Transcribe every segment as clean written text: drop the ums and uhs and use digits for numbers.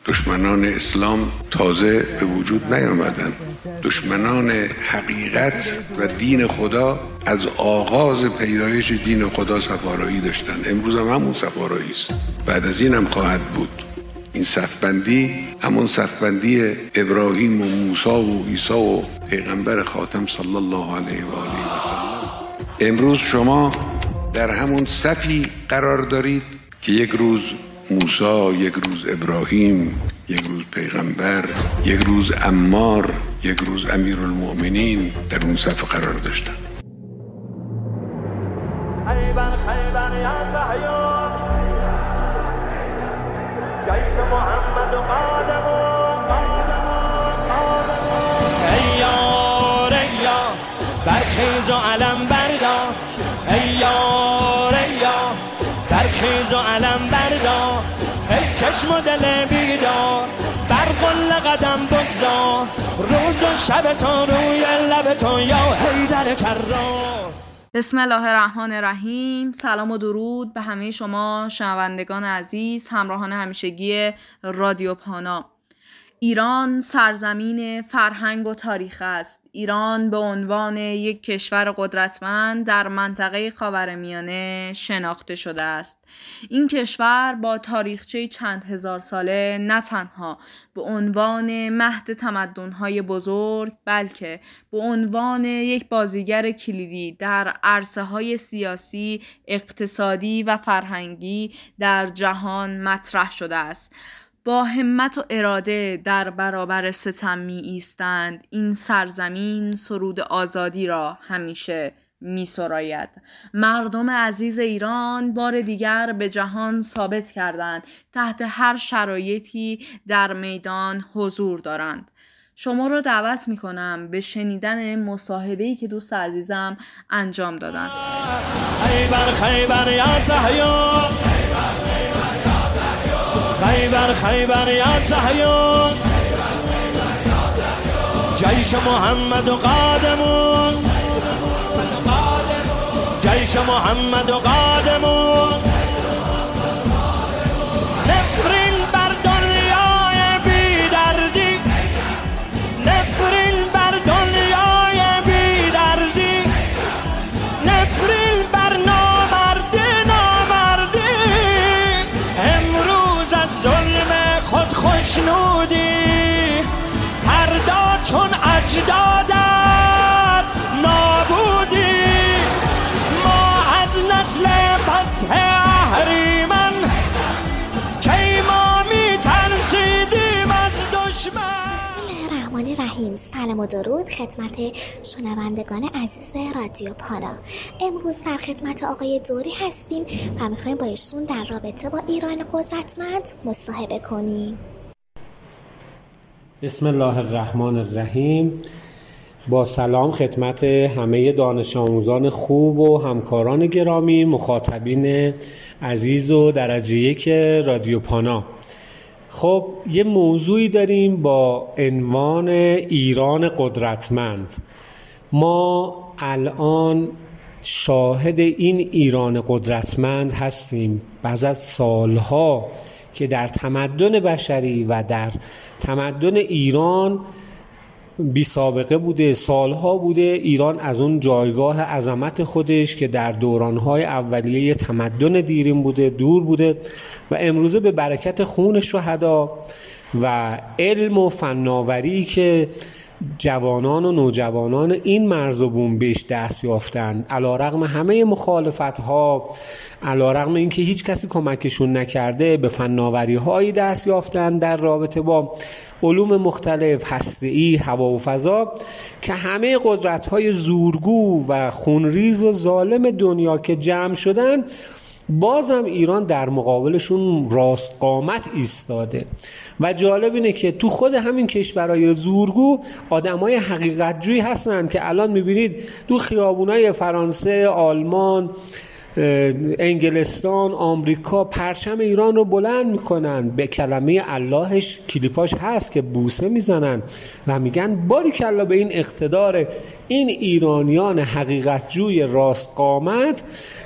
دشمنان اسلام تازه به وجود نیامدن. دشمنان حقیقت و دین خدا از آغاز پیدایش دین خدا صفارایی داشتن. امروز هم همون صفارایی است، بعد از این هم خواهد بود. این صفبندی همون صفبندی ابراهیم و موسی و عیسی و پیغمبر خاتم صلی الله علیه و آله و سلم. امروز شما در همون صفی قرار دارید که یک روز موسی، یک روز ابراهیم، یک روز پیغمبر، یک روز عمار، یک روز امیرالمؤمنین در اون صف قرار داشتن. خیبر خیبر یا صهیون، جیش محمد و قادم ایار ایار، برخیز و علم بردار ایار ایار، برخیز و علم بردار، ای چشم و دل بیدار، بر قل قدم بگذار، روز و شب تو روی لب تو یا حیدر کرار. بسم الله الرحمن الرحیم. سلام و درود به همه شما شنوندگان عزیز، همراهان همیشگی رادیو پانا. ایران سرزمین فرهنگ و تاریخ است. ایران به عنوان یک کشور قدرتمند در منطقه خاورمیانه شناخته شده است. این کشور با تاریخچه چند هزار ساله نه تنها به عنوان مهد تمدن‌های بزرگ، بلکه به عنوان یک بازیگر کلیدی در عرصه‌های سیاسی، اقتصادی و فرهنگی در جهان مطرح شده است. با همت و اراده در برابر ستم می ایستند. این سرزمین سرود آزادی را همیشه می سراید. مردم عزیز ایران بار دیگر به جهان ثابت کردند تحت هر شرایطی در میدان حضور دارند. شما رو دعوت می کنم به شنیدن مصاحبه‌ای که دوست عزیزم انجام دادند. خیبر خیبر یا صهیون، خیبر خیبر یا صهیون، جیش محمد و قادمون، جیش محمد و قادمون، نفرین بر دنیای بی دردی، نفرین بر دنیای بی دردی، نفرین بر نامردی نامردی، امروز از ظلم خود خوشنودی، فردا چون اجدادت نابودی، ما از نسل فتح اهریمن کی ما میترسیدیم از دشمن. بسم الله الرحمن الرحیم. سلام و درود خدمت شنوندگان عزیز رادیو پانا. امروز در خدمت آقای دوری هستیم و میخوایم با ایشون در رابطه با ایران قدرتمند مصاحبه کنیم. بسم الله الرحمن الرحیم. با سلام خدمت همه دانش آموزان خوب و همکاران گرامی، مخاطبین عزیز و درجه یک رادیو پانا. خب یه موضوعی داریم با عنوان ایران قدرتمند. ما الان شاهد این ایران قدرتمند هستیم بعد از سالها که در تمدن بشری و در تمدن ایران بی سابقه بوده. سالها بوده ایران از اون جایگاه عظمت خودش که در دورانهای اولیه تمدن دیرین بوده دور بوده و امروزه به برکت خون شهدا و علم و فناوری که جوانان و نوجوانان این مرز و بوم بهش دست یافتن، علیرغم همه مخالفت‌ها، علیرغم اینکه هیچ کسی کمکشون نکرده، به فناوری‌هایی دست یافتن در رابطه با علوم مختلف، هسته‌ای، هوا و فضا، که همه قدرت‌های زورگو و خونریز و ظالم دنیا که جمع شدن، بازم ایران در مقابلشون راست قامت ایستاده. و جالب اینه که تو خود همین کشورهای زورگو آدمای حقیقت جویی هستن که الان میبینید تو خیابونای فرانسه، آلمان، انگلستان، آمریکا پرچم ایران رو بلند میکنن، به کلمه اللهش کلیپاش هست که بوسه میزنن و میگن باریکلا به این اقتدار این ایرانیان حقیقت جوی راست قامت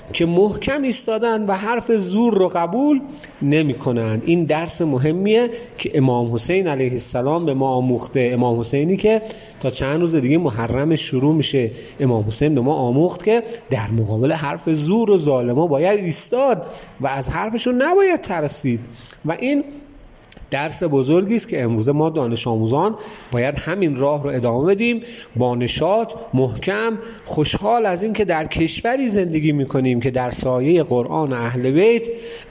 که محکم ایستادن و حرف زور رو قبول نمی کنن. این درس مهمیه که امام حسین علیه السلام به ما آموخته. امام حسینی که تا چند روز دیگه محرم شروع میشه، امام حسین به ما آموخت که در مقابل حرف زور و ظالما باید ایستاد و از حرفشون نباید ترسید. و این درس بزرگی است که امروز ما دانش آموزان باید همین راه رو ادامه بدیم، با نشاط، محکم، خوشحال از این که در کشوری زندگی میکنیم که در سایه قرآن اهل بیت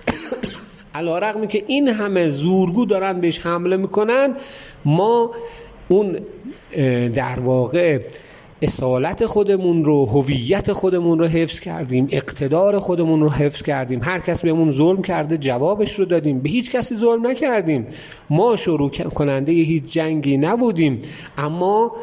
علی‌رغم که این همه زورگو دارن بهش حمله میکنن، ما اون در واقع اصالت خودمون رو، هویت خودمون رو حفظ کردیم، اقتدار خودمون رو حفظ کردیم. هر کس بهمون ظلم کرده جوابش رو دادیم، به هیچ کسی ظلم نکردیم. ما شروع کننده هیچ جنگی نبودیم، اما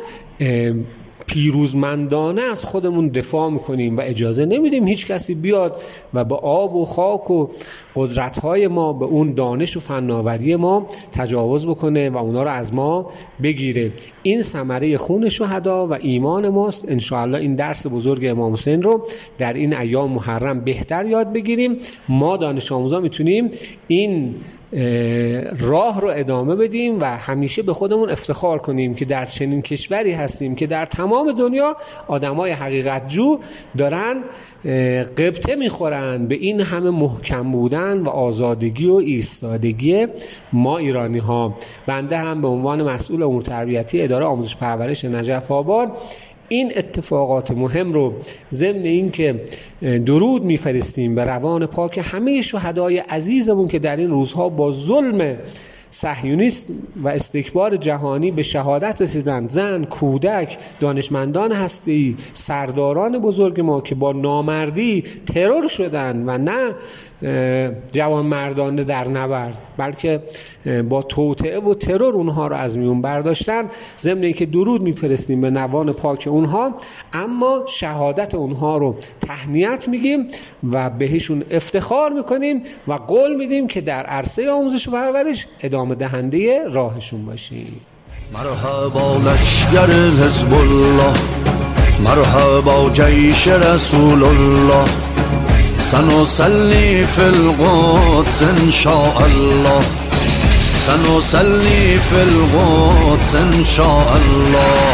پیروزمندانه از خودمون دفاع میکنیم و اجازه نمیدیم هیچ کسی بیاد و به آب و خاک و قدرت‌های ما، به اون دانش و فناوری ما تجاوز بکنه و اونا رو از ما بگیره. این ثمره خون شهدا و ایمان ماست. انشاءالله این درس بزرگ امام حسین رو در این ایام محرم بهتر یاد بگیریم. ما دانش آموزا میتونیم این راه رو ادامه بدیم و همیشه به خودمون افتخار کنیم که در چنین کشوری هستیم که در تمام دنیا آدمای حقیقت جو دارن غبطه میخورن به این همه محکم بودن و آزادگی و ایستادگی ما ایرانی ها. بنده هم به عنوان مسئول امور تربیتی اداره آموزش پرورش نجف آباد این اتفاقات مهم رو ضمن این که درود میفرستیم به روان پاک همه شهدای عزیزمون که در این روزها با ظلم صهیونیست و استکبار جهانی به شهادت رسیدند، زن، کودک، دانشمندان هسته‌ای، سرداران بزرگ ما که با نامردی ترور شدند و نه جوانمردانه در نبرد بلکه با توطئه و ترور اونها رو از میون برداشتن. ضمن اینکه درود میفرستیم به روان پاک اونها، اما شهادت اونها رو تهنیت میگیم و بهشون افتخار میکنیم و قول میدیم که در عرصه آموزش و پرورش ادامه دهنده راهشون باشیم. مرحبا لشگر حزب الله، مرحبا جیش رسول الله، سنصلي في القدس إن شاء الله، سنصلي في القدس إن شاء الله.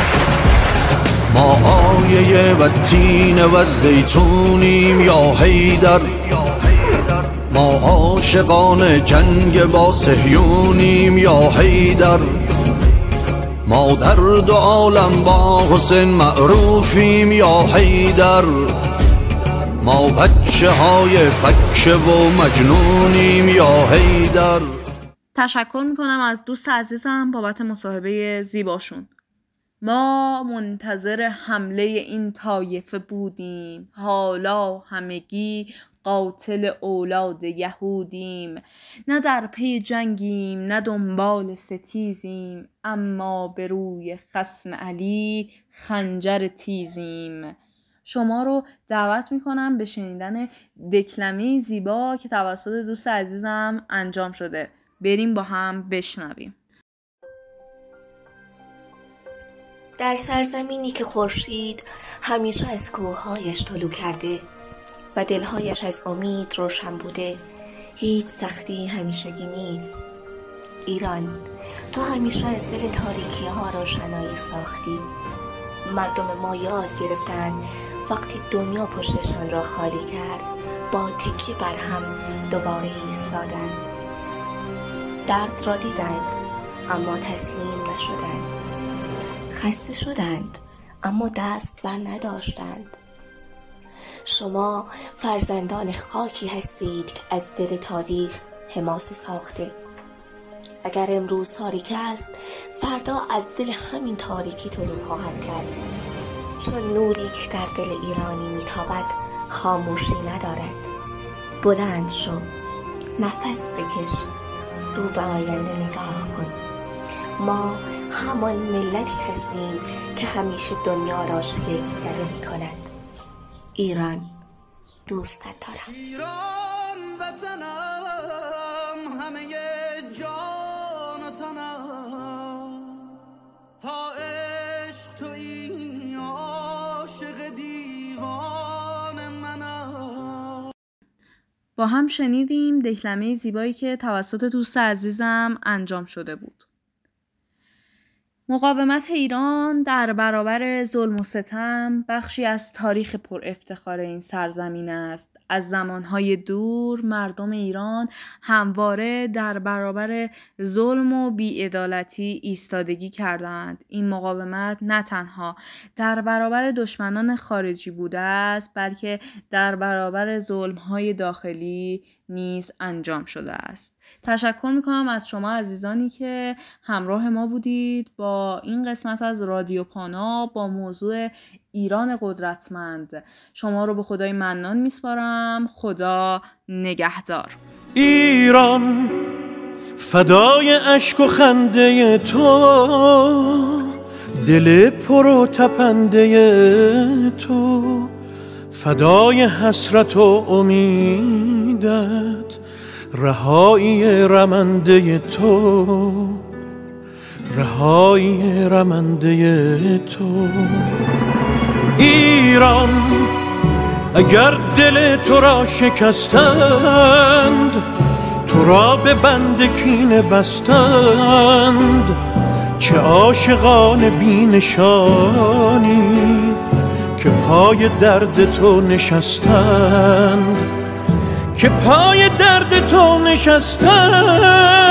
ما آیه و تین و زیتونیم یا حیدر، ما عاشقان جنگ با صهیونیم یا حیدر، ما در دو عالم با حسین معروفیم یا حیدر، ما بچه های فکه و مجنونیم یا حیدر. تشکر میکنم از دوست عزیزم بابت مصاحبه زیباشون. ما منتظر حمله این طایفه بودیم، حالا همگی قاتل اولاد یهودیم. نه در پی جنگیم نه دنبال ستیزیم، اما به روی خصم علی خنجر تیزیم. شما رو دعوت میکنم به شنیدن دکلمه زیبا که توسط دوست عزیزم انجام شده. بریم با هم بشنویم. در سرزمینی که خورشید همیشه از کوههایش طلوع کرده و دلهایش از امید روشن بوده، هیچ سختی همیشگی نیست. ایران، تو همیشه از دل تاریکی ها روشنایی ساختی. مردم ما یاد گرفتن وقتی دنیا پشتشان را خالی کرد، با تکیه بر هم دوباره ایستادند. درد را دیدند اما تسلیم نشدند، خسته شدند اما دست بر نداشتند. شما فرزندان خاکی هستید که از دل تاریخ حماسه ساخته. اگر امروز تاریک است، فردا از دل همین تاریکی طلوع خواهد کرد، چون نوری که در دل ایرانی میتابد خاموشی ندارد. بلند شو، نفس بکش، رو به آینده نگاه کن. ما همان ملتی هستیم که همیشه دنیا را شگفت زده می‌کند. ایران، دوستت دارم. ایران وطنم، همه جان و تنم، تا عشق تویی عاشق دیوان منم. با هم شنیدیم دکلمه زیبایی که توسط دوست عزیزم انجام شده بود. مقاومت ایران در برابر ظلم و ستم بخشی از تاریخ پر افتخار این سرزمین است. از زمانهای دور مردم ایران همواره در برابر ظلم و بی‌عدالتی ایستادگی کردند. این مقاومت نه تنها در برابر دشمنان خارجی بوده است، بلکه در برابر ظلم‌های داخلی نیز انجام شده است. تشکر میکنم از شما عزیزانی که همراه ما بودید با این قسمت از رادیو پانا با موضوع ایران قدرتمند. شما رو به خدای منان میسپارم. خدا نگهدار. ایران فدای اشک و خنده تو، دل پر و تپنده تو، فدای حسرت و امیدت، رهایی رمنده تو، رهایی رمنده تو. ایران اگر دل تو را شکستند، تو را به بند کینه بستند، چه عاشقان بی نشانی که پای درد تو نشستند، که پای درد تو نشستند.